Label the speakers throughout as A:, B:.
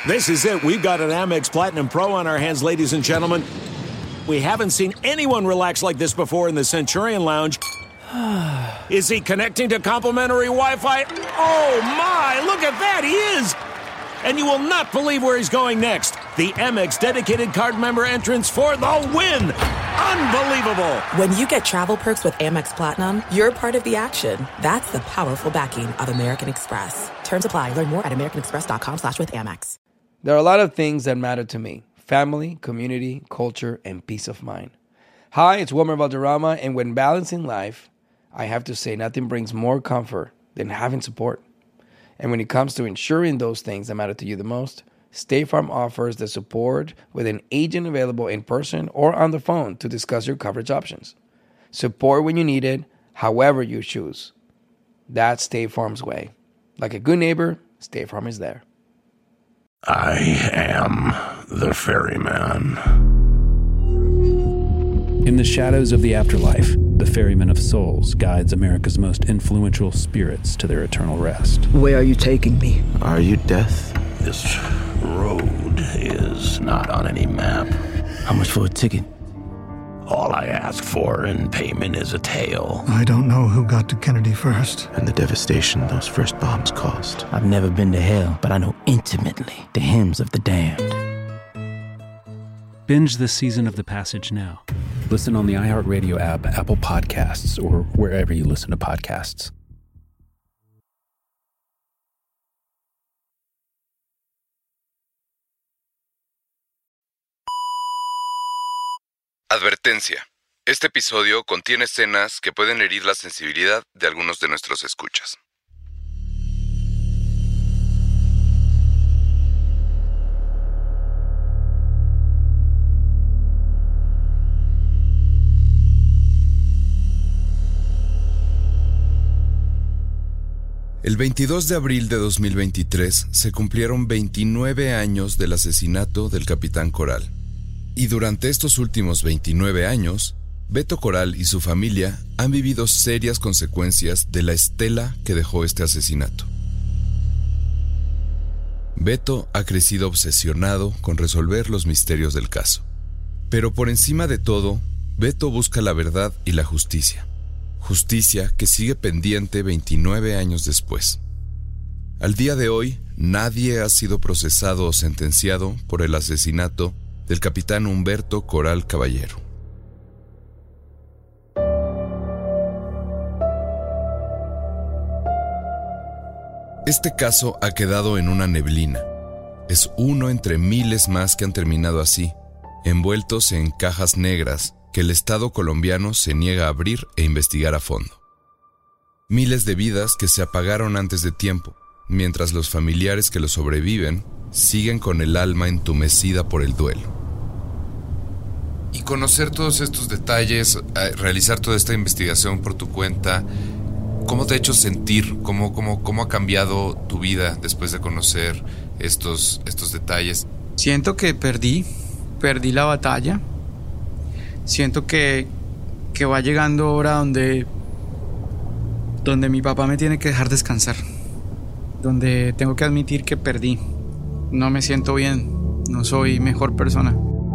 A: This is it. We've got an Amex Platinum Pro on our hands, ladies and gentlemen. We haven't seen anyone relax like this before in the Centurion Lounge. Is he connecting to complimentary Wi-Fi? Oh, my! Look at that! He is! And you will not believe where he's going next. The Amex dedicated card member entrance for the win! Unbelievable!
B: When you get travel perks with Amex Platinum, you're part of the action. That's the powerful backing of American Express. Terms apply. Learn more at americanexpress.com/withAmex.
C: There are a lot of things that matter to me. Family, community, culture, and peace of mind. Hi, it's Wilmer Valderrama, and when balancing life, I have to say nothing brings more comfort than having support. And when it comes to ensuring those things that matter to you the most, State Farm offers the support with an agent available in person or on the phone to discuss your coverage options. Support when you need it, however you choose. That's State Farm's way. Like a good neighbor, State Farm is there.
D: I am the ferryman.
E: In the shadows of the afterlife, the Ferryman of Souls guides America's most influential spirits to their eternal rest.
F: Where are you taking me?
D: Are you death? This road is not on any map.
G: How much for a ticket?
D: All I ask for in payment is a tale.
H: I don't know who got to Kennedy first.
I: And the devastation those first bombs caused.
G: I've never been to hell, but I know intimately the hymns of the damned.
E: Binge this season of The Passage now. Listen on the iHeartRadio app, Apple Podcasts, or wherever you listen to podcasts.
J: Advertencia. Este episodio contiene escenas que pueden herir la sensibilidad de algunos de nuestros escuchas. El 22 de abril de 2023 se cumplieron 29 años del asesinato del capitán Coral. Y durante estos últimos 29 años, Beto Coral y su familia han vivido serias consecuencias de la estela que dejó este asesinato. Beto ha crecido obsesionado con resolver los misterios del caso. Pero por encima de todo, Beto busca la verdad y la justicia. Justicia que sigue pendiente 29 años después. Al día de hoy, nadie ha sido procesado o sentenciado por el asesinato del capitán Humberto Coral Caballero. Este caso ha quedado en una neblina. Es uno entre miles más que han terminado así, envueltos en cajas negras que el Estado colombiano se niega a abrir e investigar a fondo. Miles de vidas que se apagaron antes de tiempo, mientras los familiares que lo sobreviven siguen con el alma entumecida por el duelo. Y conocer todos estos detalles, realizar toda esta investigación por tu cuenta, ¿cómo te ha hecho sentir? ¿Cómo ha cambiado tu vida después de conocer estos detalles?
K: Siento que perdí la batalla. Siento que va llegando hora donde mi papá me tiene que dejar descansar. Donde tengo que admitir que perdí. No me siento bien. No soy mejor persona.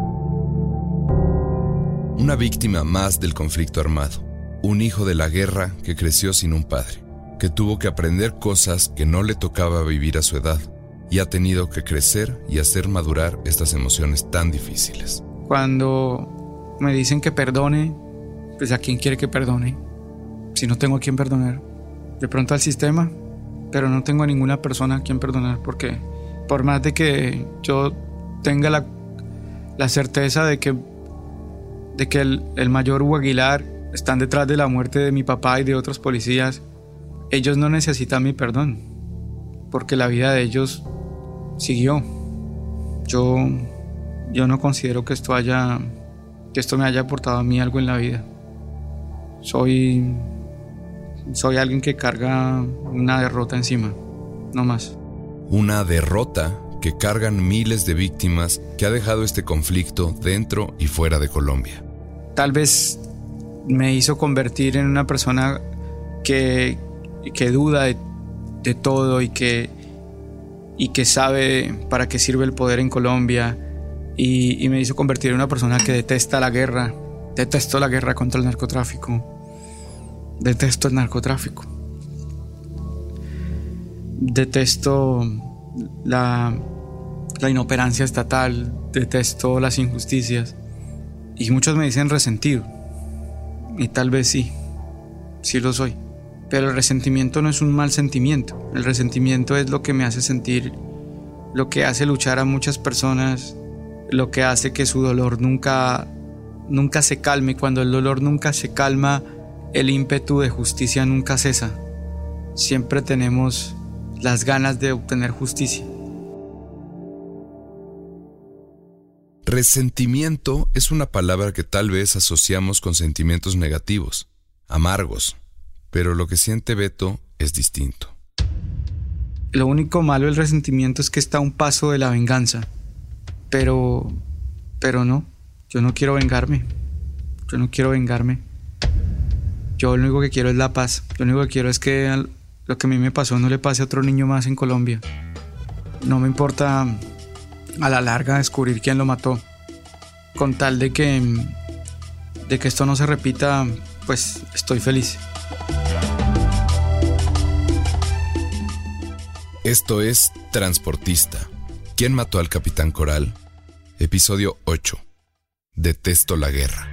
J: Una víctima más del conflicto armado. Un hijo de la guerra que creció sin un padre. Que tuvo que aprender cosas que no le tocaba vivir a su edad. Y ha tenido que crecer y hacer madurar estas emociones tan difíciles.
K: Cuando me dicen que perdone, pues ¿a quién quiere que perdone? Si no tengo a quién perdonar. De pronto al sistema, pero no tengo a ninguna persona a quien perdonar, porque por más de que yo tenga la certeza de que el mayor Hugo Aguilar están detrás de la muerte de mi papá y de otros policías, ellos no necesitan mi perdón, porque la vida de ellos siguió. Yo no considero que esto me haya aportado a mí algo en la vida. Soy alguien que carga una derrota encima, no más.
J: Una derrota que cargan miles de víctimas que ha dejado este conflicto dentro y fuera de Colombia.
K: Tal vez me hizo convertir en una persona que duda de todo y que y que sabe para qué sirve el poder en Colombia, y me hizo convertir en una persona que detesta la guerra. Detesto la guerra contra el narcotráfico. Detesto el narcotráfico. Detesto la inoperancia estatal. Detesto las injusticias. Y muchos me dicen resentido. Y tal vez sí lo soy. Pero el resentimiento no es un mal sentimiento. El resentimiento es lo que me hace sentir, lo que hace luchar a muchas personas, lo que hace que su dolor nunca se calme. Cuando el dolor nunca se calma, el ímpetu de justicia nunca cesa. Siempre tenemos las ganas de obtener justicia.
J: Resentimiento es una palabra que tal vez asociamos con sentimientos negativos, amargos, pero lo que siente Beto es distinto.
K: Lo único malo del resentimiento es que está a un paso de la venganza. Pero no, yo no quiero vengarme. Yo lo único que quiero es la paz. Lo único que quiero es que lo que a mí me pasó no le pase a otro niño más en Colombia. No me importa a la larga descubrir quién lo mató. Con tal de que esto no se repita, pues estoy feliz.
J: Esto es Transportista. ¿Quién mató al Capitán Coral? Episodio 8. Detesto la guerra.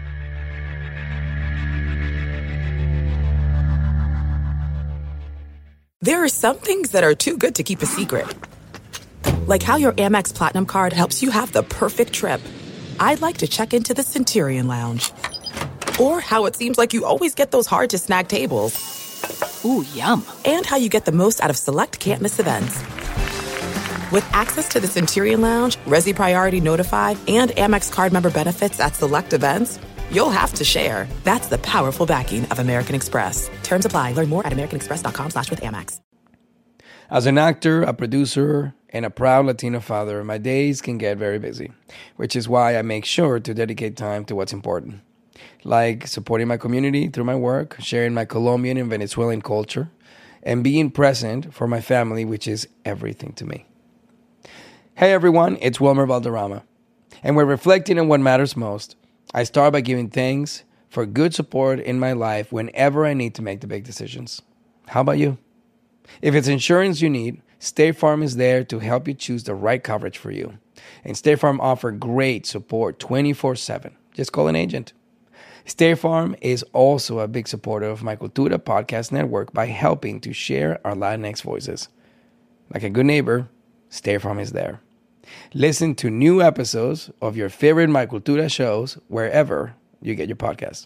B: There are some things that are too good to keep a secret. Like how your Amex Platinum card helps you have the perfect trip. I'd like to check into the Centurion Lounge. Or how it seems like you always get those hard-to-snag tables.
F: Ooh, yum.
B: And how you get the most out of select can't-miss events. With access to the Centurion Lounge, Resi Priority Notified, and Amex card member benefits at select events, you'll have to share. That's the powerful backing of American Express. Terms apply. Learn more at americanexpress.com/withAmex.
C: As an actor, a producer, and a proud Latino father, my days can get very busy, which is why I make sure to dedicate time to what's important. Like supporting my community through my work, sharing my Colombian and Venezuelan culture, and being present for my family, which is everything to me. Hey everyone, it's Wilmer Valderrama. And we're reflecting on what matters most. I start by giving thanks for good support in my life whenever I need to make the big decisions. How about you? If it's insurance you need, State Farm is there to help you choose the right coverage for you. And State Farm offers great support 24/7. Just call an agent. State Farm is also a big supporter of my Cultura podcast network by helping to share our Latinx voices. Like a good neighbor, State Farm is there. Listen to new episodes of your favorite My Cultura shows wherever you get your podcasts.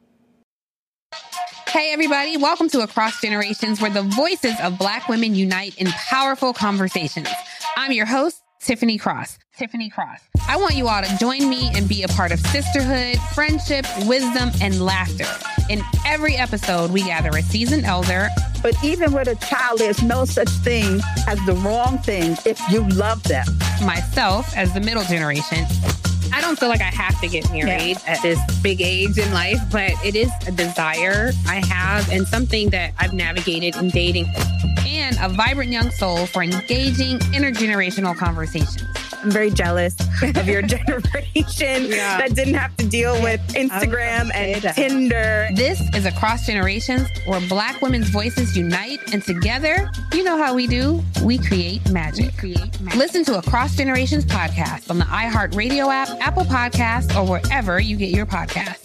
F: Hey, everybody. Welcome to Across Generations, where the voices of Black women unite in powerful conversations. I'm your host, Tiffany Cross. I want you all to join me and be a part of sisterhood, friendship, wisdom, and laughter. In every episode, we gather a seasoned elder.
L: But even with a child, there's no such thing as the wrong thing if you love them.
F: Myself, as the middle generation. I don't feel like I have to get married at this big age in life, but it is a desire I have and something that I've navigated in dating. And a vibrant young soul for engaging intergenerational conversations.
M: I'm very jealous of your generation that didn't have to deal with Instagram and Tinder.
F: This is Across Generations, where Black women's voices unite, and together, you know how we do, we create magic. Listen to Across Generations podcast on the iHeartRadio app, Apple Podcasts, or wherever you get your podcasts.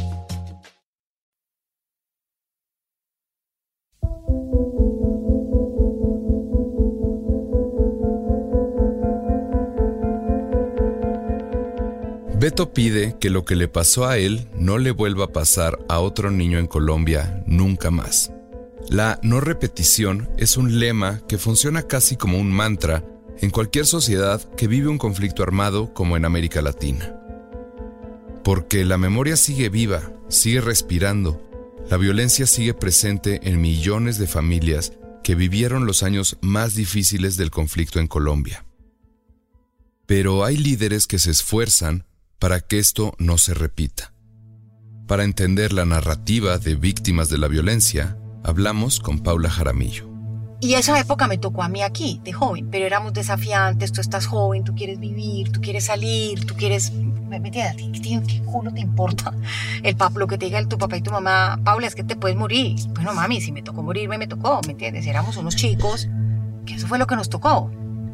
J: Beto pide que lo que le pasó a él no le vuelva a pasar a otro niño en Colombia nunca más. La no repetición es un lema que funciona casi como un mantra en cualquier sociedad que vive un conflicto armado como en América Latina. Porque la memoria sigue viva, sigue respirando, la violencia sigue presente en millones de familias que vivieron los años más difíciles del conflicto en Colombia. Pero hay líderes que se esfuerzan para que esto no se repita. Para entender la narrativa de víctimas de la violencia, hablamos con Paula Jaramillo.
N: Y esa época me tocó a mí aquí, de joven, pero éramos desafiantes, tú estás joven, tú quieres vivir, tú quieres salir, tú quieres... ¿Me entiendes? ¿Qué culo te importa lo que te diga tu papá y tu mamá? Paula, es que te puedes morir. Bueno, mami, si me tocó morirme, me tocó, ¿me entiendes? Éramos unos chicos, que eso fue lo que nos tocó.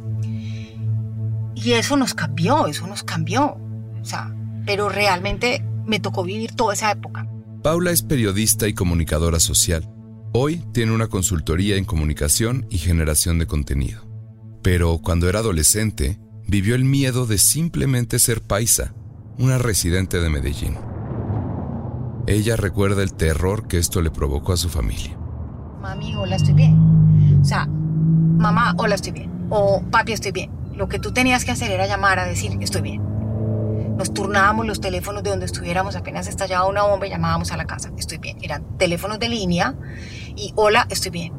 N: Y eso nos cambió. O sea, pero realmente me tocó vivir toda esa época.
J: Paula es periodista y comunicadora social. Hoy tiene una consultoría en comunicación y generación de contenido. Pero cuando era adolescente, vivió el miedo de simplemente ser paisa, una residente de Medellín. Ella recuerda el terror que esto le provocó a su familia.
N: Mami, hola, estoy bien. O sea, mamá, hola, estoy bien. O papi, estoy bien. Lo que tú tenías que hacer era llamar a decir, estoy bien. Nos turnábamos los teléfonos de donde estuviéramos, apenas estallaba una bomba y llamábamos a la casa, estoy bien. Eran teléfonos de línea y hola, estoy bien.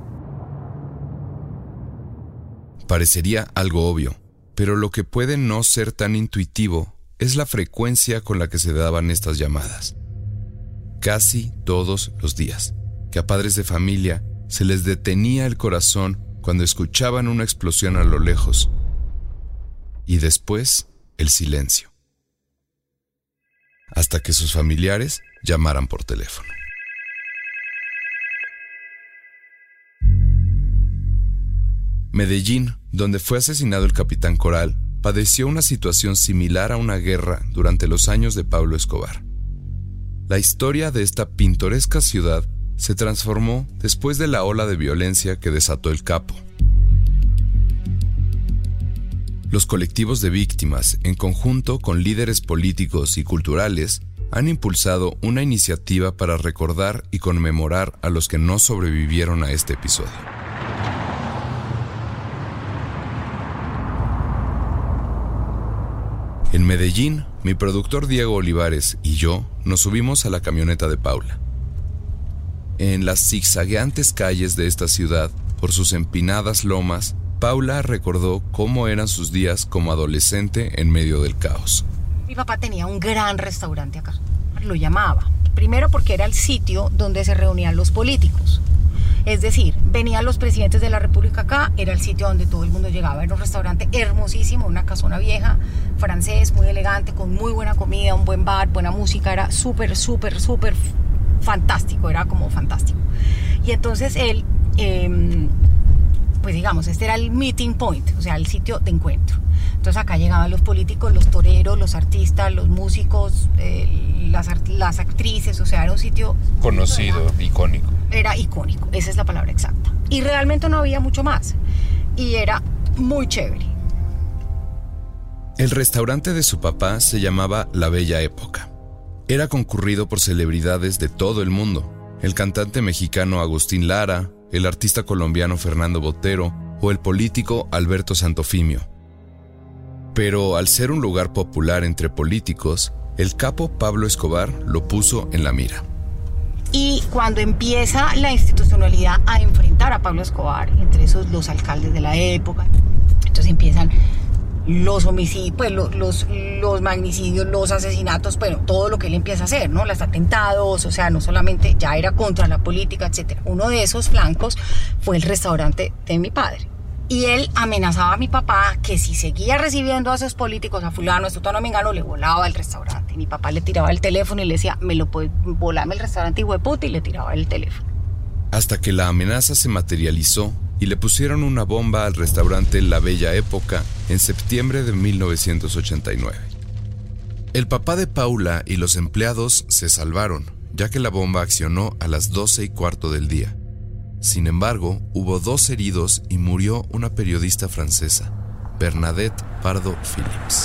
J: Parecería algo obvio, pero lo que puede no ser tan intuitivo es la frecuencia con la que se daban estas llamadas. Casi todos los días, que a padres de familia se les detenía el corazón cuando escuchaban una explosión a lo lejos. Y después, el silencio. Hasta que sus familiares llamaran por teléfono. Medellín, donde fue asesinado el capitán Coral, padeció una situación similar a una guerra durante los años de Pablo Escobar. La historia de esta pintoresca ciudad se transformó después de la ola de violencia que desató el Capo. Los colectivos de víctimas, en conjunto con líderes políticos y culturales, han impulsado una iniciativa para recordar y conmemorar a los que no sobrevivieron a este episodio. En Medellín, mi productor Diego Olivares y yo nos subimos a la camioneta de Paula. En las zigzagueantes calles de esta ciudad, por sus empinadas lomas, Paula recordó cómo eran sus días como adolescente en medio del caos.
N: Mi papá tenía un gran restaurante acá. Lo llamaba. Primero porque era el sitio donde se reunían los políticos. Es decir, venían los presidentes de la república acá, era el sitio donde todo el mundo llegaba. Era un restaurante hermosísimo, una casona vieja, francés, muy elegante, con muy buena comida, un buen bar, buena música. Era súper fantástico, era como fantástico. Y entonces él... pues digamos, este era el meeting point, o sea, el sitio de encuentro. Entonces acá llegaban los políticos, los toreros, los artistas, los músicos, las actrices, o sea, era un sitio...
J: Conocido, icónico.
N: Era icónico, esa es la palabra exacta. Y realmente no había mucho más. Y era muy chévere.
J: El restaurante de su papá se llamaba La Bella Época. Era concurrido por celebridades de todo el mundo. El cantante mexicano Agustín Lara, el artista colombiano Fernando Botero o el político Alberto Santofimio. Pero al ser un lugar popular entre políticos, el capo Pablo Escobar lo puso en la mira.
N: Y cuando empieza la institucionalidad a enfrentar a Pablo Escobar, entre esos los alcaldes de la época, entonces empiezan los homicidios, pues los magnicidios, los asesinatos, bueno, todo lo que él empieza a hacer, ¿no? Los atentados, o sea, no solamente ya era contra la política, etc. Uno de esos flancos fue el restaurante de mi padre. Y él amenazaba a mi papá que si seguía recibiendo a esos políticos, a fulano, a sutano, a mengano, le volaba el restaurante. Y mi papá le tiraba el teléfono y le decía, me lo puedes volarme el restaurante, hijo de puta, y le tiraba el teléfono.
J: Hasta que la amenaza se materializó y le pusieron una bomba al restaurante La Bella Época en septiembre de 1989. El papá de Paula y los empleados se salvaron, ya que la bomba accionó a las 12:15 del día. Sin embargo, hubo 2 heridos y murió una periodista francesa, Bernadette Pardo Phillips.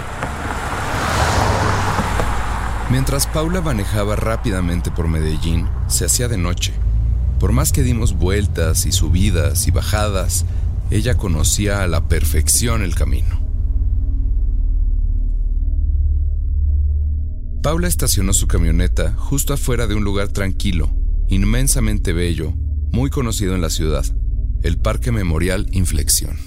J: Mientras Paula manejaba rápidamente por Medellín, se hacía de noche. Por más que dimos vueltas y subidas y bajadas, ella conocía a la perfección el camino. Paula estacionó su camioneta justo afuera de un lugar tranquilo, inmensamente bello, muy conocido en la ciudad, el Parque Memorial Inflexión.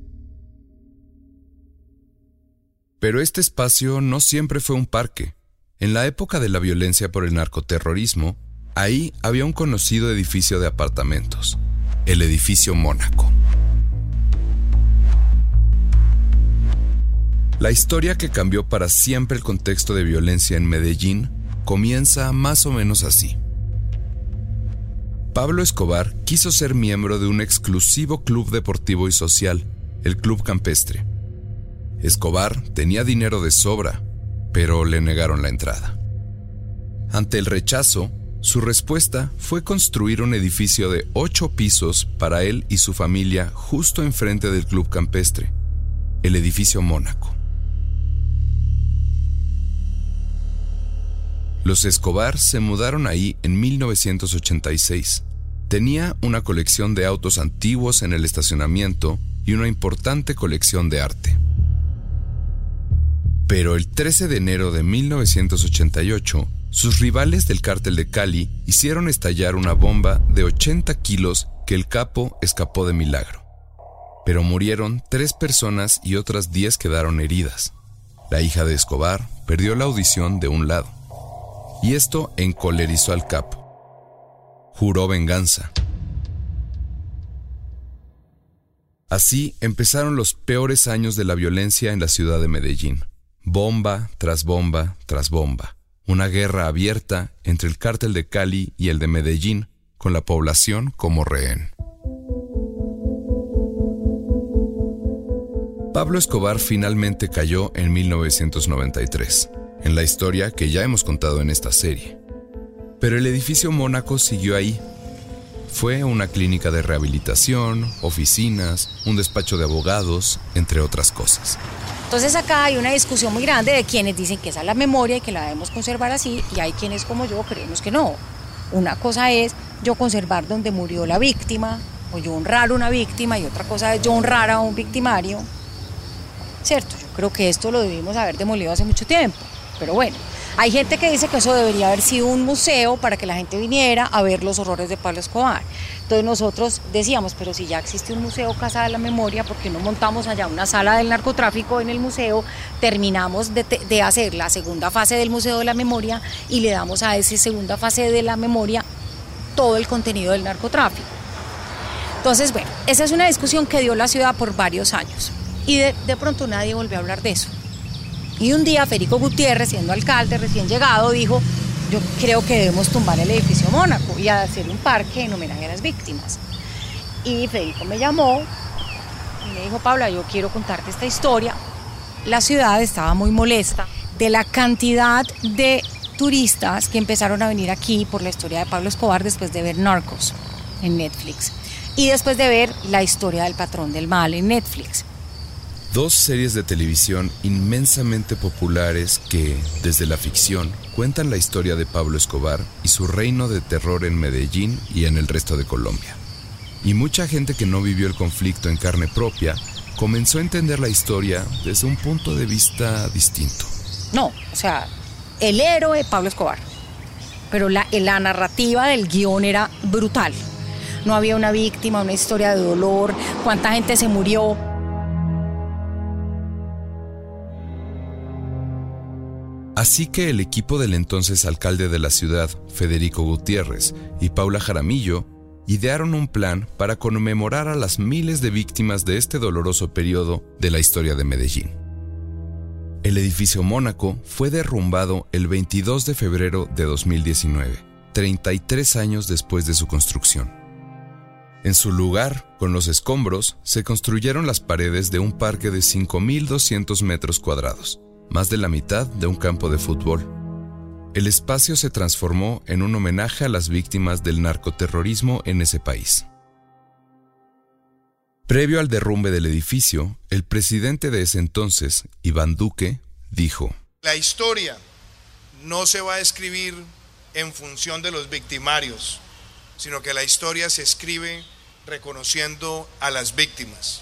J: Pero este espacio no siempre fue un parque. En la época de la violencia por el narcoterrorismo, ahí había un conocido edificio de apartamentos, el edificio Mónaco. La historia que cambió para siempre el contexto de violencia en Medellín comienza más o menos así. Pablo Escobar quiso ser miembro de un exclusivo club deportivo y social, el Club Campestre. Escobar tenía dinero de sobra, pero le negaron la entrada. Ante el rechazo, su respuesta fue construir un edificio de 8 pisos para él y su familia justo enfrente del Club Campestre, el edificio Mónaco. Los Escobar se mudaron ahí en 1986. Tenía una colección de autos antiguos en el estacionamiento y una importante colección de arte. Pero el 13 de enero de 1988, sus rivales del cártel de Cali hicieron estallar una bomba de 80 kilos que el capo escapó de milagro. Pero murieron 3 personas y otras 10 quedaron heridas. La hija de Escobar perdió la audición de un lado. Y esto encolerizó al capo. Juró venganza. Así empezaron los peores años de la violencia en la ciudad de Medellín. Bomba tras bomba tras bomba. Una guerra abierta entre el cártel de Cali y el de Medellín, con la población como rehén. Pablo Escobar finalmente cayó en 1993. En la historia que ya hemos contado en esta serie. Pero el edificio Mónaco siguió ahí. Fue una clínica de rehabilitación, oficinas, un despacho de abogados, entre otras cosas.
N: Entonces acá hay una discusión muy grande de quienes dicen que esa es la memoria y que la debemos conservar así, y hay quienes como yo creemos que no. Una cosa es yo conservar donde murió la víctima, o yo honrar a una víctima, y otra cosa es yo honrar a un victimario. Cierto, yo creo que esto lo debimos haber demolido hace mucho tiempo. Pero bueno, hay gente que dice que eso debería haber sido un museo para que la gente viniera a ver los horrores de Pablo Escobar. Entonces nosotros decíamos, pero si ya existe un museo Casa de la Memoria, ¿por qué no montamos allá una sala del narcotráfico en el museo? Terminamos de hacer la segunda fase del Museo de la Memoria y le damos a esa segunda fase de la memoria todo el contenido del narcotráfico. Entonces, bueno, esa es una discusión que dio la ciudad por varios años y de pronto nadie volvió a hablar de eso. Y un día Federico Gutiérrez, siendo alcalde recién llegado, dijo, yo creo que debemos tumbar el edificio Mónaco y hacer un parque en homenaje a las víctimas. Y Federico me llamó y me dijo, Paula, yo quiero contarte esta historia. La ciudad estaba muy molesta de la cantidad de turistas que empezaron a venir aquí por la historia de Pablo Escobar después de ver Narcos en Netflix y después de ver la historia del patrón del mal en Netflix.
J: 2 series de televisión inmensamente populares que, desde la ficción, cuentan la historia de Pablo Escobar y su reino de terror en Medellín y en el resto de Colombia. Y mucha gente que no vivió el conflicto en carne propia comenzó a entender la historia desde un punto de vista distinto.
N: No, o sea, el héroe Pablo Escobar, pero la narrativa del guión era brutal. No había una víctima, una historia de dolor, cuánta gente se murió.
J: Así que el equipo del entonces alcalde de la ciudad, Federico Gutiérrez, y Paula Jaramillo, idearon un plan para conmemorar a las miles de víctimas de este doloroso periodo de la historia de Medellín. El edificio Mónaco fue derrumbado el 22 de febrero de 2019, 33 años después de su construcción. En su lugar, con los escombros, se construyeron las paredes de un parque de 5.200 metros cuadrados, más de la mitad de un campo de fútbol. El espacio se transformó en un homenaje a las víctimas del narcoterrorismo en ese país. Previo al derrumbe del edificio, el presidente de ese entonces, Iván Duque, dijo:
O: La historia no se va a escribir en función de los victimarios, sino que la historia se escribe reconociendo a las víctimas.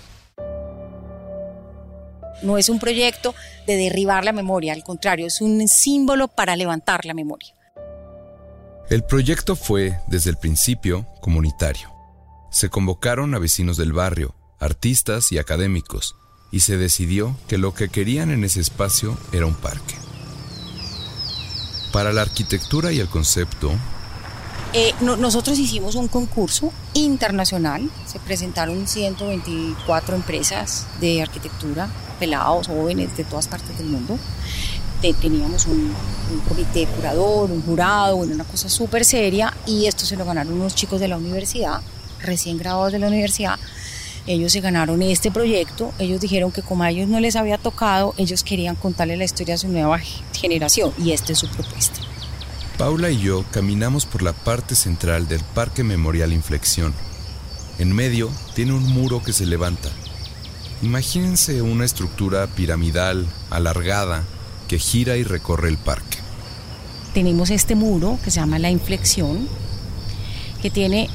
N: No es un proyecto de derribar la memoria, al contrario, es un símbolo para levantar la memoria.
J: El proyecto fue, desde el principio, comunitario. Se convocaron a vecinos del barrio, artistas y académicos, y se decidió que lo que querían en ese espacio era un parque. Para la arquitectura y el concepto,
N: Nosotros hicimos un concurso internacional, se presentaron 124 empresas de arquitectura, pelados, jóvenes de todas partes del mundo. Teníamos un comité curador, un jurado, una cosa súper seria, y esto se lo ganaron unos chicos de la universidad, recién graduados de la universidad. Ellos se ganaron este proyecto, ellos dijeron que como a ellos no les había tocado, ellos querían contarle la historia a su nueva generación, y esta es su propuesta.
J: Paula y yo caminamos por la parte central del Parque Memorial Inflexión. En medio tiene un muro que se levanta. Imagínense una estructura piramidal, alargada, que gira y recorre el parque.
N: Tenemos este muro que se llama La Inflexión, que tiene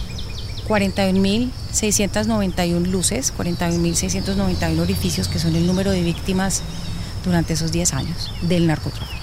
N: 41.691 luces, 41.691 orificios, que son el número de víctimas durante esos 10 años del narcotráfico.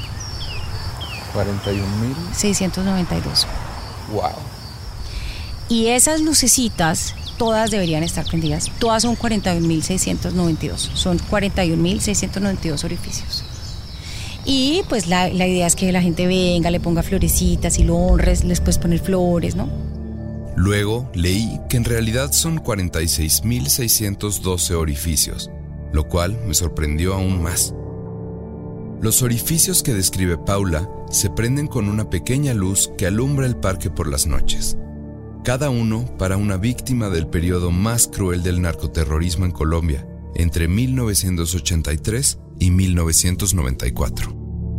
J: 41.692.
N: Wow. Y esas lucecitas, todas deberían estar prendidas. Todas son 41.692. Son 41.692 orificios. Y pues la idea es que la gente venga, le ponga florecitas y lo honres, les puedes poner flores, ¿no?
J: Luego leí que en realidad son 46.612 orificios, lo cual me sorprendió aún más. Los orificios que describe Paula se prenden con una pequeña luz que alumbra el parque por las noches. Cada uno para una víctima del periodo más cruel del narcoterrorismo en Colombia, entre 1983 y 1994.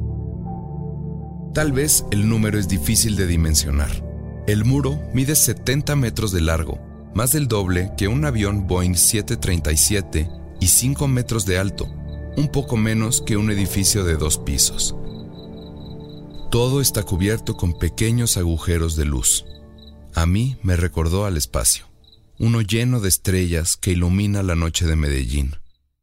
J: Tal vez el número es difícil de dimensionar. El muro mide 70 metros de largo, más del doble que un avión Boeing 737, y 5 metros de alto, un poco menos que un edificio de 2 pisos. Todo está cubierto con pequeños agujeros de luz. A mí me recordó al espacio, uno lleno de estrellas que ilumina la noche de Medellín.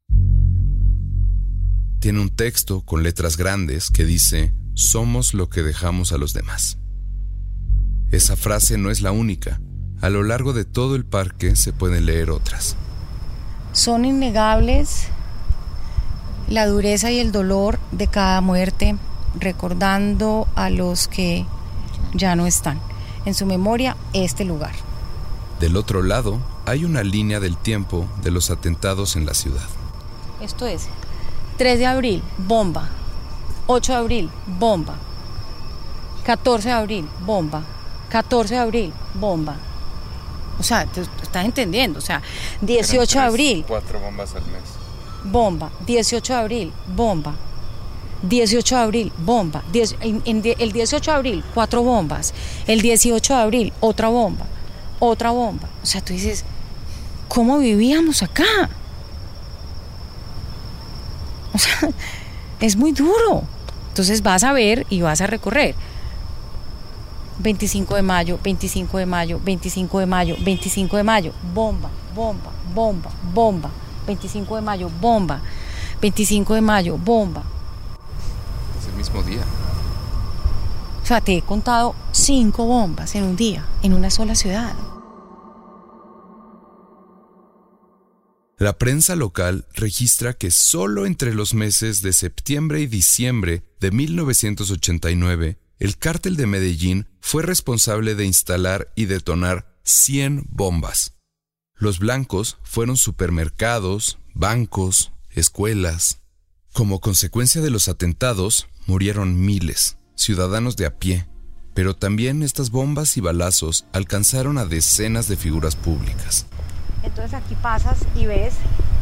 J: Tiene un texto con letras grandes que dice: somos lo que dejamos a los demás. Esa frase no es la única. A lo largo de todo el parque se pueden leer otras.
N: Son innegables la dureza y el dolor de cada muerte, recordando a los que ya no están. En su memoria, este lugar.
J: Del otro lado, hay una línea del tiempo de los atentados en la ciudad.
N: Esto es 3 de abril, bomba. 8 de abril, bomba. 14 de abril, bomba. 14 de abril, bomba. O sea, tú estás entendiendo. O sea, 18 de abril.
J: 4 bombas al mes.
N: Bomba. 18 de abril, bomba. 18 de abril, bomba. El 18 de abril, 4 bombas. El 18 de abril, otra bomba. Otra bomba. O sea, tú dices, ¿cómo vivíamos acá? O sea, es muy duro. Entonces vas a ver y vas a recorrer. 25 de mayo, 25 de mayo, 25 de mayo, 25 de mayo, bomba, bomba, bomba, bomba. 25 de mayo, bomba. 25 de mayo, bomba.
J: Es el mismo día.
N: O sea, te he contado 5 bombas en un día, en una sola ciudad.
J: La prensa local registra que solo entre los meses de septiembre y diciembre de 1989, el cártel de Medellín fue responsable de instalar y detonar 100 bombas. Los blancos fueron supermercados, bancos, escuelas. Como consecuencia de los atentados, murieron miles, ciudadanos de a pie, pero también estas bombas y balazos alcanzaron a decenas de figuras públicas.
N: Entonces aquí pasas y ves,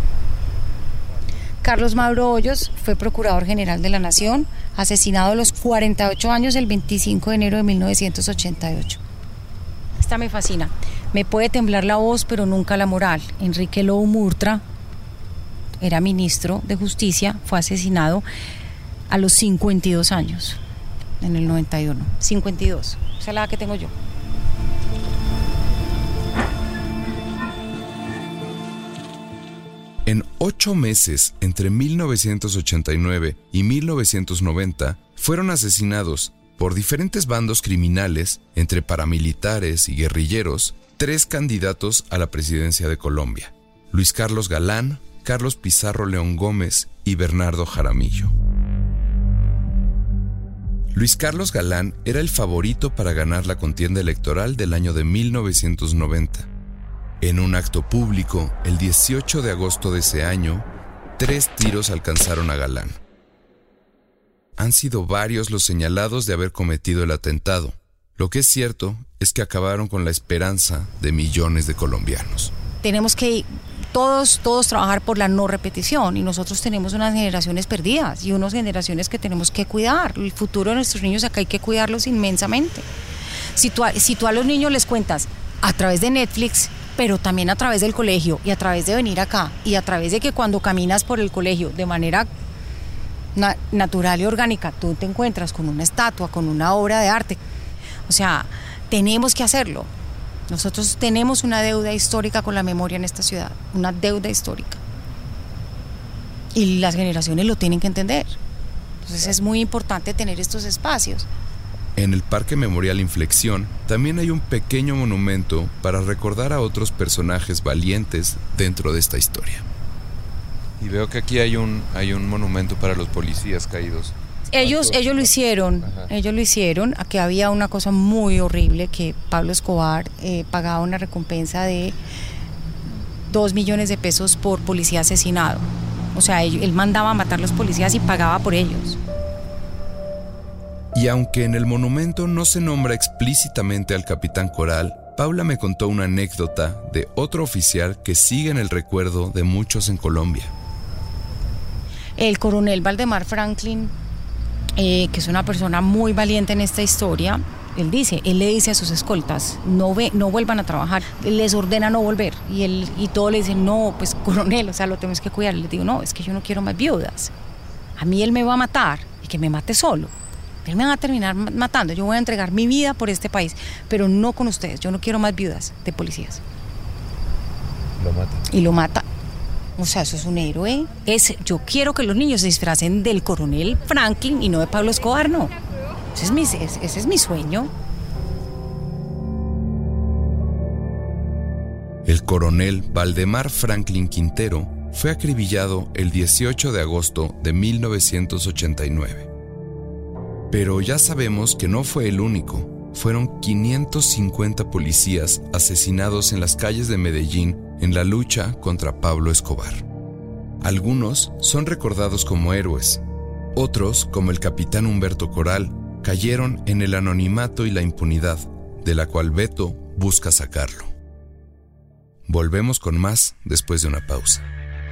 N: Carlos Mauro Hoyos fue procurador general de la Nación, asesinado a los 48 años el 25 de enero de 1988. Esta me fascina. Me puede temblar la voz, pero nunca la moral. Enrique Lobo Murtra era ministro de Justicia, fue asesinado a los 52 años, en el 91. 52, esa es la edad que tengo yo.
J: En 8 meses, entre 1989 y 1990, fueron asesinados por diferentes bandos criminales, entre paramilitares y guerrilleros, 3 candidatos a la presidencia de Colombia: Luis Carlos Galán, Carlos Pizarro León Gómez y Bernardo Jaramillo. Luis Carlos Galán era el favorito para ganar la contienda electoral del año de 1990. En un acto público, el 18 de agosto de ese año, 3 tiros alcanzaron a Galán. Han sido varios los señalados de haber cometido el atentado. Lo que es cierto es que acabaron con la esperanza de millones de colombianos.
N: Tenemos que todos trabajar por la no repetición, y nosotros tenemos unas generaciones perdidas y unas generaciones que tenemos que cuidar. El futuro de nuestros niños acá hay que cuidarlos inmensamente. Si tú a los niños les cuentas a través de Netflix, pero también a través del colegio y a través de venir acá y a través de que cuando caminas por el colegio de manera natural y orgánica tú te encuentras con una estatua, con una obra de arte, o sea, tenemos que hacerlo. Nosotros tenemos una deuda histórica con la memoria en esta ciudad, una deuda histórica. Y las generaciones lo tienen que entender. Entonces es muy importante tener estos espacios.
J: En el Parque Memorial Inflexión también hay un pequeño monumento para recordar a otros personajes valientes dentro de esta historia.
P: Y veo que aquí hay un monumento para los policías caídos.
N: Ellos lo hicieron. Ajá. Ellos lo hicieron. Aquí había una cosa muy horrible, que Pablo Escobar pagaba una recompensa de 2 millones de pesos por policía asesinado. O sea, él mandaba a matar a los policías y pagaba por ellos.
J: Y aunque en el monumento no se nombra explícitamente al capitán Coral, Paula me contó una anécdota de otro oficial que sigue en el recuerdo de muchos en Colombia.
N: El coronel Valdemar Franklin, que es una persona muy valiente en esta historia, él le dice a sus escoltas, no vuelvan a trabajar, les ordena no volver, y todos le dicen, no, pues coronel, o sea, lo tenemos que cuidar. Y les digo, no, es que yo no quiero más viudas, a mí él me va a matar, y que me mate solo, él me va a terminar matando, yo voy a entregar mi vida por este país, pero no con ustedes, yo no quiero más viudas de policías.
P: Lo mata.
N: Y lo mata. O sea, eso es un héroe. Yo quiero que los niños se disfracen del coronel Franklin y no de Pablo Escobar, no. Ese es mi sueño.
J: El coronel Valdemar Franklin Quintero fue acribillado el 18 de agosto de 1989. Pero ya sabemos que no fue el único. Fueron 550 policías asesinados en las calles de Medellín en la lucha contra Pablo Escobar. Algunos son recordados como héroes, otros, como el capitán Humberto Coral, cayeron en el anonimato y la impunidad, de la cual Beto busca sacarlo. Volvemos con más después de una pausa.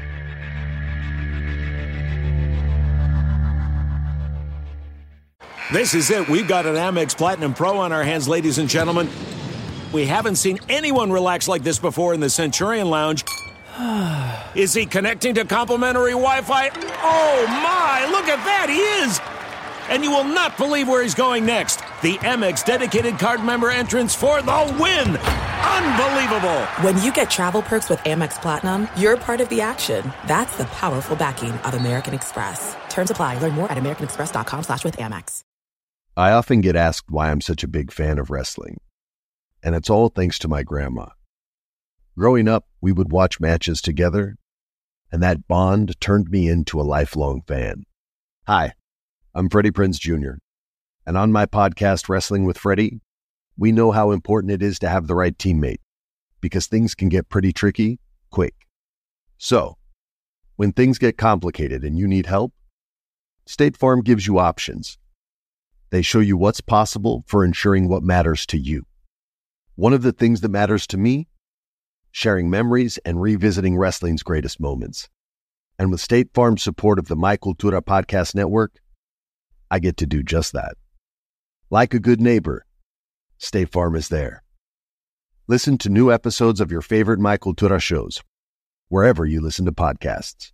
A: This is it. We've got an Amex Platinum Pro on our hands, ladies and gentlemen. We haven't seen anyone relax like this before in the Centurion Lounge. Is he connecting to complimentary Wi-Fi? Oh my, look at that, he is! And you will not believe where he's going next. The Amex dedicated card member entrance for the win! Unbelievable!
B: When you get travel perks with Amex Platinum, you're part of the action. That's the powerful backing of American Express. Terms apply. Learn more at americanexpress.com/withAmex.
Q: I often get asked why I'm such a big fan of wrestling. And it's all thanks to my grandma. Growing up, we would watch matches together, and that bond turned me into a lifelong fan. Hi, I'm Freddie Prinze Jr., and on my podcast, Wrestling with Freddie, we know how important it is to have the right teammate, because things can get pretty tricky quick. So, when things get complicated and you need help, State Farm gives you options. They show you what's possible for ensuring what matters to you. One of the things that matters to me, sharing memories and revisiting wrestling's greatest moments. And with State Farm's support of the My Cultura Podcast Network, I get to do just that. Like a good neighbor, State Farm is there. Listen to new episodes of your favorite My Cultura shows, wherever you listen to podcasts.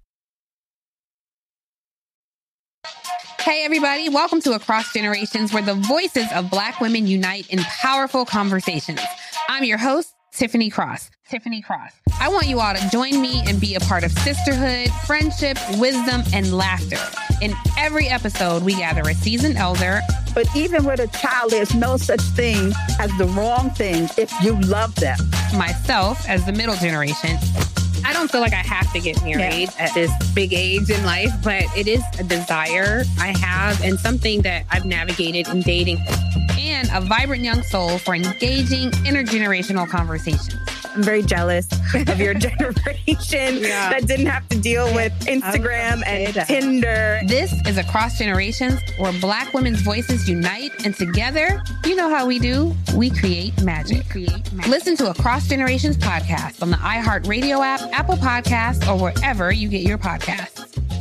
F: Hey, everybody. Welcome to Across Generations, where the voices of Black women unite in powerful conversations. I'm your host, Tiffany Cross. I want you all to join me and be a part of sisterhood, friendship, wisdom, and laughter. In every episode, we gather a seasoned elder.
L: But even with a child, there's no such thing as the wrong thing if you love them.
F: Myself as the middle generation. I don't feel like I have to get married at this big age in life, but it is a desire I have and something that I've navigated in dating, and a vibrant young soul for engaging intergenerational conversations.
M: I'm very jealous of your generation that didn't have to deal with Instagram and Tinder.
F: This is Across Generations, where Black women's voices unite, and together, you know how we do, we create magic. Listen to Across Generations podcast on the iHeartRadio app, Apple Podcasts, or wherever you get your podcasts.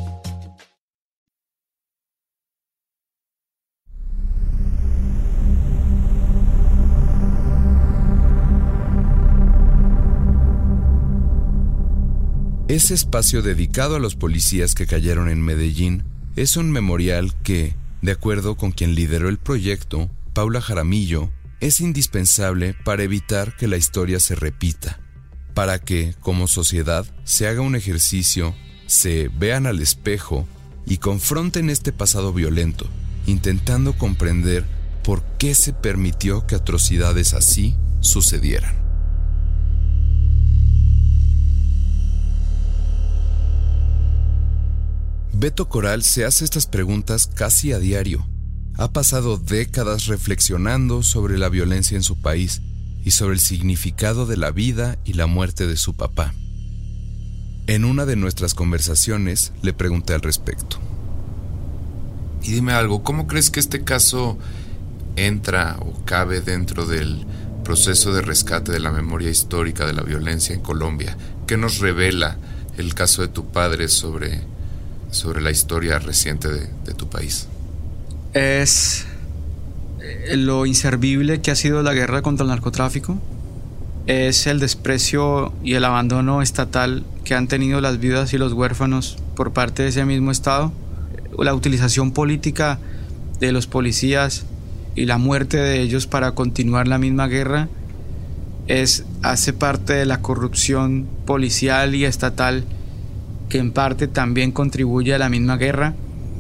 J: Ese espacio dedicado a los policías que cayeron en Medellín es un memorial que, de acuerdo con quien lideró el proyecto, Paula Jaramillo, es indispensable para evitar que la historia se repita, para que, como sociedad, se haga un ejercicio, se vean al espejo y confronten este pasado violento, intentando comprender por qué se permitió que atrocidades así sucedieran. Beto Coral se hace estas preguntas casi a diario. Ha pasado décadas reflexionando sobre la violencia en su país y sobre el significado de la vida y la muerte de su papá. En una de nuestras conversaciones le pregunté al respecto.
P: Y dime algo, ¿cómo crees que este caso entra o cabe dentro del proceso de rescate de la memoria histórica de la violencia en Colombia? ¿Qué nos revela el caso de tu padre sobre la historia reciente de tu país?
K: Es lo inservible que ha sido la guerra contra el narcotráfico. Es el desprecio y el abandono estatal que han tenido las viudas y los huérfanos por parte de ese mismo Estado. La utilización política de los policías y la muerte de ellos para continuar la misma guerra hace parte de la corrupción policial y estatal, que en parte también contribuye a la misma guerra.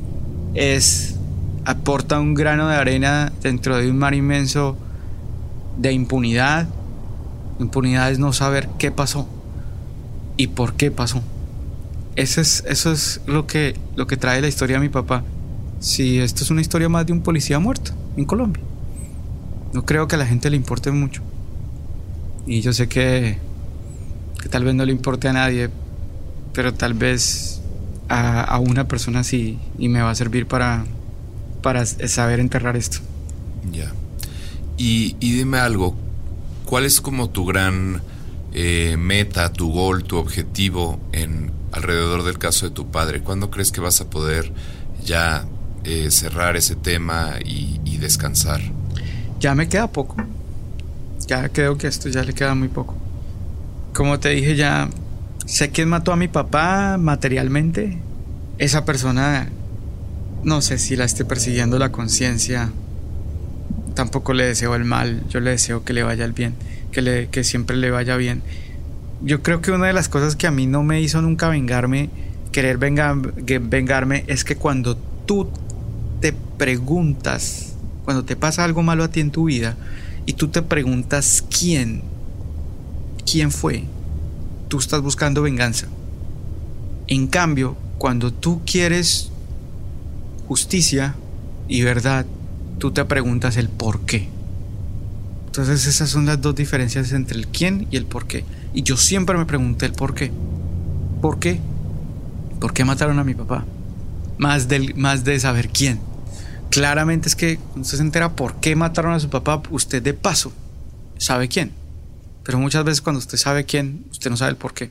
K: Aporta un grano de arena dentro de un mar inmenso de impunidad. Impunidad es no saber qué pasó y por qué pasó. Eso es lo que trae la historia de mi papá. Si esto es una historia más de un policía muerto en Colombia, no creo que a la gente le importe mucho. Y yo sé que tal vez no le importe a nadie, pero tal vez a una persona sí, y me va a servir para saber enterrar esto.
P: Ya. Y dime algo, ¿cuál es como tu gran meta, tu gol, tu objetivo alrededor del caso de tu padre? ¿Cuándo crees que vas a poder ya cerrar ese tema y descansar?
K: Ya me queda poco. Ya creo que esto ya le queda muy poco. Como te dije, ya sé quién mató a mi papá materialmente. Esa persona, no sé si la esté persiguiendo la conciencia. Tampoco le deseo el mal. Yo le deseo que le vaya el bien, que siempre le vaya bien. Yo creo que una de las cosas que a mí no me hizo nunca querer vengarme, es que cuando tú te preguntas, cuando te pasa algo malo a ti en tu vida y tú te preguntas quién fue, tú estás buscando venganza. En cambio, cuando tú quieres justicia y verdad, tú te preguntas el por qué. Entonces esas son las dos diferencias entre el quién y el por qué. Y yo siempre me pregunté el por qué. ¿Por qué? ¿Por qué mataron a mi papá? Más de saber quién. Claramente es que cuando usted se entera por qué mataron a su papá, usted de paso sabe quién. Pero muchas veces cuando usted sabe quién, usted no sabe el por qué.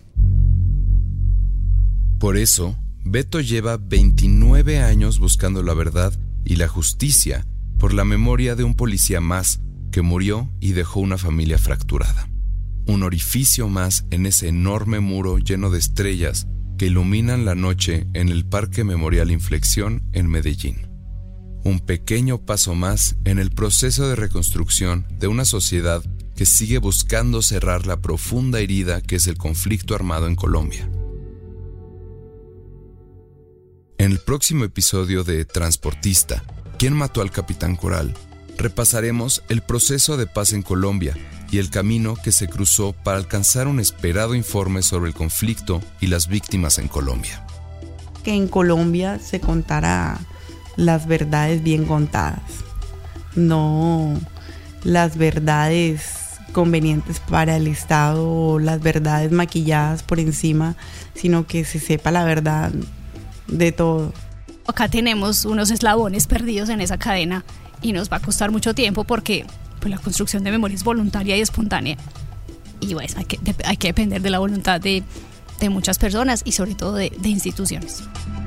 J: Por eso, Beto lleva 29 años buscando la verdad y la justicia por la memoria de un policía más que murió y dejó una familia fracturada. Un orificio más en ese enorme muro lleno de estrellas que iluminan la noche en el Parque Memorial Inflexión en Medellín. Un pequeño paso más en el proceso de reconstrucción de una sociedad que sigue buscando cerrar la profunda herida que es el conflicto armado en Colombia. En el próximo episodio de Transportista, ¿Quién mató al Capitán Coral?, repasaremos el proceso de paz en Colombia y el camino que se cruzó para alcanzar un esperado informe sobre el conflicto y las víctimas en Colombia.
R: Que en Colombia se contara las verdades bien contadas, no las verdades convenientes para el Estado o las verdades maquilladas por encima, sino que se sepa la verdad de todo.
S: Acá tenemos unos eslabones perdidos en esa cadena y nos va a costar mucho tiempo porque pues, la construcción de memoria es voluntaria y espontánea y pues, hay que depender de la voluntad de muchas personas y sobre todo de instituciones.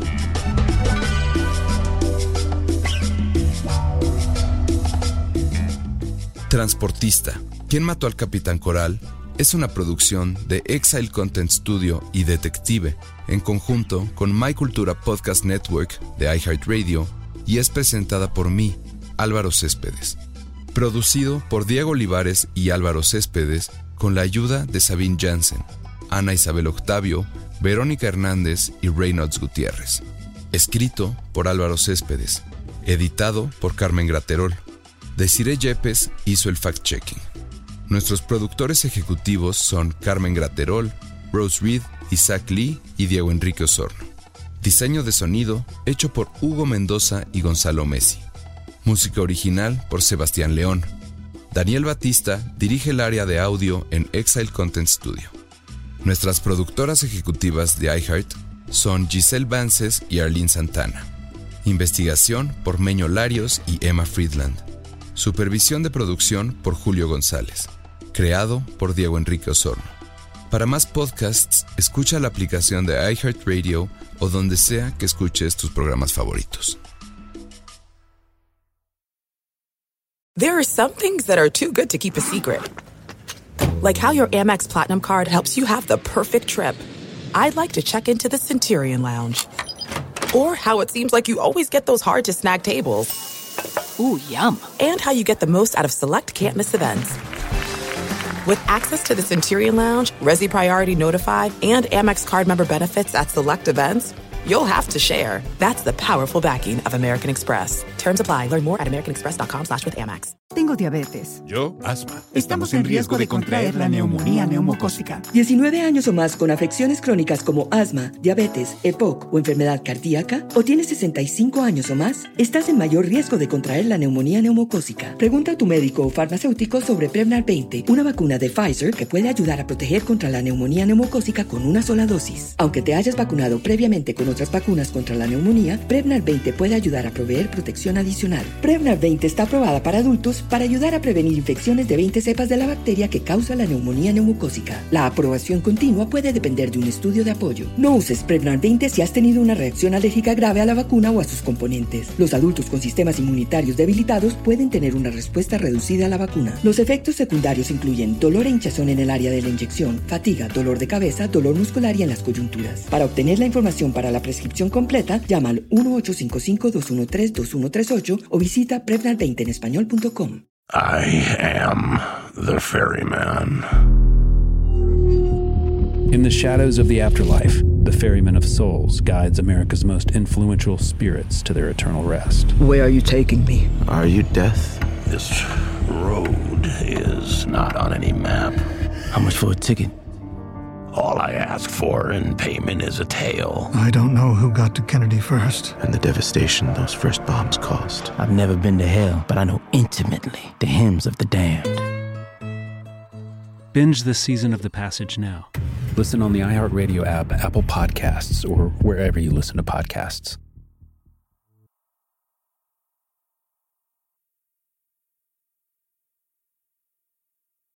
J: Transportista, ¿Quién mató al Capitán Coral? Es una producción de Exile Content Studio y Detective, en conjunto con My Cultura Podcast Network de iHeartRadio, y es presentada por mí, Álvaro Céspedes. Producido por Diego Olivares y Álvaro Céspedes, con la ayuda de Sabine Jansen, Ana Isabel Octavio, Verónica Hernández y Reynolds Gutiérrez. Escrito por Álvaro Céspedes. Editado por Carmen Graterol. Desiree Yepes hizo el fact-checking. Nuestros productores ejecutivos son Carmen Graterol, Rose Reed, Isaac Lee y Diego Enrique Osorno. Diseño de sonido hecho por Hugo Mendoza y Gonzalo Messi. Música original por Sebastián León. Daniel Batista dirige el área de audio en Exile Content Studio. Nuestras productoras ejecutivas de iHeart son Giselle Vances y Arlene Santana. Investigación por Meño Larios y Emma Friedland. Supervisión de producción por Julio González. Creado por Diego Enrique Osorno. Para más podcasts, escucha la aplicación de iHeartRadio o donde sea que escuches tus programas favoritos.
B: There are some things that are too good to keep a secret. Like how your Amex Platinum card helps you have the perfect trip. I'd like to check into the Centurion Lounge. Or how it seems like you always get those hard-to-snag tables. Ooh, yum. And how you get the most out of select can't-miss events. With access to the Centurion Lounge, Resi Priority Notified, and Amex card member benefits at select events, you'll have to share. That's the powerful backing of American Express. Terms apply. Learn more at americanexpress.com/withAmex.
T: Tengo diabetes.
U: Yo, asma. Estamos en riesgo de contraer la neumonía neumocócica.
T: 19 años o más con afecciones crónicas como asma, diabetes, EPOC o enfermedad cardíaca, o tienes 65 años o más, estás en mayor riesgo de contraer la neumonía neumocócica. Pregunta a tu médico o farmacéutico sobre Prevnar 20, una vacuna de Pfizer que puede ayudar a proteger contra la neumonía neumocócica con una sola dosis. Aunque te hayas vacunado previamente con otras vacunas contra la neumonía, Prevnar 20 puede ayudar a proveer protección adicional. Prevnar 20 está aprobada para adultos para ayudar a prevenir infecciones de 20 cepas de la bacteria que causa la neumonía neumocócica. La aprobación continua puede depender de un estudio de apoyo. No uses Prevnar 20 si has tenido una reacción alérgica grave a la vacuna o a sus componentes. Los adultos con sistemas inmunitarios debilitados pueden tener una respuesta reducida a la vacuna. Los efectos secundarios incluyen dolor e hinchazón en el área de la inyección, fatiga, dolor de cabeza, dolor muscular y en las coyunturas. Para obtener la información para la prescripción completa, llama al 1-855-213-2138 o visita Prevnar20enespañol.com.
D: I am the ferryman.
E: In the shadows of the afterlife, the ferryman of souls guides America's most influential spirits to their eternal rest.
G: Where are you taking me?
I: Are you death?
D: This road is not on any map.
G: How much for a ticket?
D: All I ask for in payment is a tale.
H: I don't know who got to Kennedy first.
I: And the devastation those first bombs caused.
G: I've never been to hell, but I know intimately the hymns of the damned.
E: Binge this season of The Passage now. Listen on the iHeartRadio app, Apple Podcasts, or wherever you listen to podcasts.